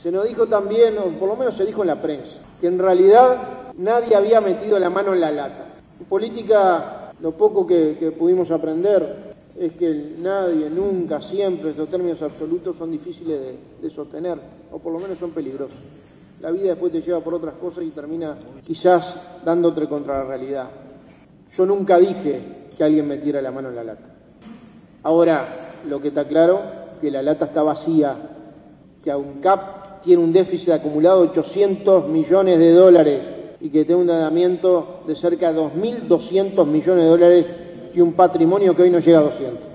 Se nos dijo también, o por lo menos se dijo en la prensa, que en realidad nadie había metido la mano en la lata. En política, lo poco que pudimos aprender es que nadie, nunca, siempre, estos términos absolutos son difíciles de sostener, o por lo menos son peligrosos. La vida después te lleva por otras cosas y termina quizás dándote contra la realidad. Yo nunca dije que alguien metiera la mano en la lata. Ahora, lo que está claro, que la lata está vacía, que ANCAP tiene un déficit acumulado de 800 millones de dólares y que tiene un endeudamiento de cerca de 2.200 millones de dólares y un patrimonio que hoy no llega a 200.